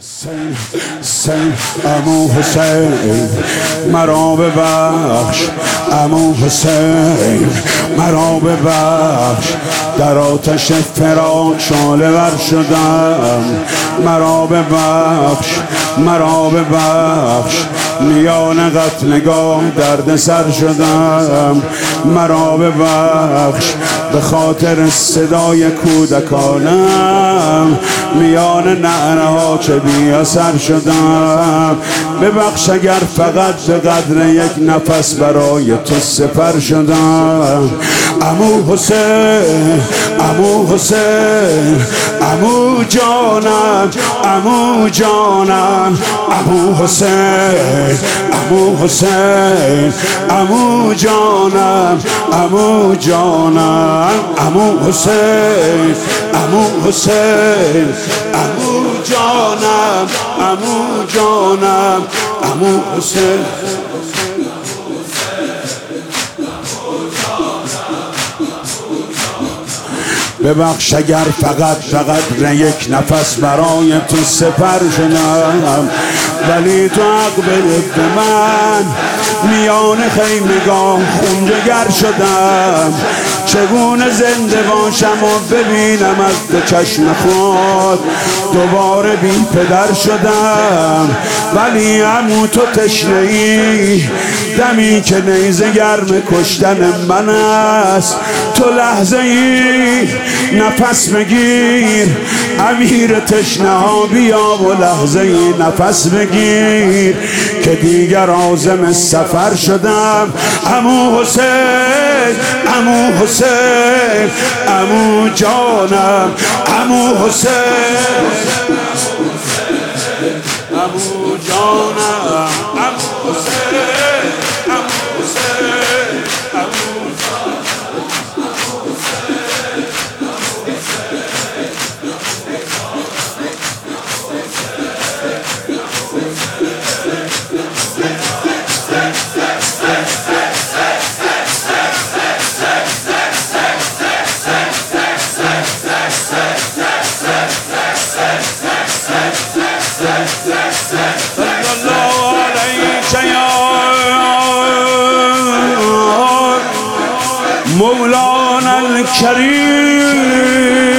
حسین عمو حسین مرا ببخش، عمو حسین مرا ببخش، در آتش فراق شعله ور شدم. مرا ببخش، مرا ببخش، میان قتلگاه درد سر شدم. مرا ببخش، به خاطر صدای کودکانم میان نعره ها چه بی اثر شدم. ببخش اگر فقط به قدر یک نفس برای تو سپر شدم. عمو حسین، عمو حسین، عمو جانم، عمو جانم، عمو حسین، عمو حسین، عمو جانم، عمو جانم، عمو حسین، عمو حسین، عمو جانم، عمو جانم، عمو حسین. ببخش اگر فقط یک نفس برای تو سپر شدم، ولی تو حق بده به من، میان خیمگاه خون جگر شدم. چگونه زنده باشم و ببینم از دو چشم خود دوباره بی پدر شدم. ولی عمو تو تشنه ای، دمی که نیزه گرم کشتن من است. تو لحظه ای نفس بگیر، امیر تشنه ها بیا و لحظه ای نفس بگیر که دیگر عازم سفر شدم. عمو حسین، عمو حسین، عمو جانم، عمو حسین، عمو جانم، عمو حسین، عمو حسین، عمو مولانا الكريم.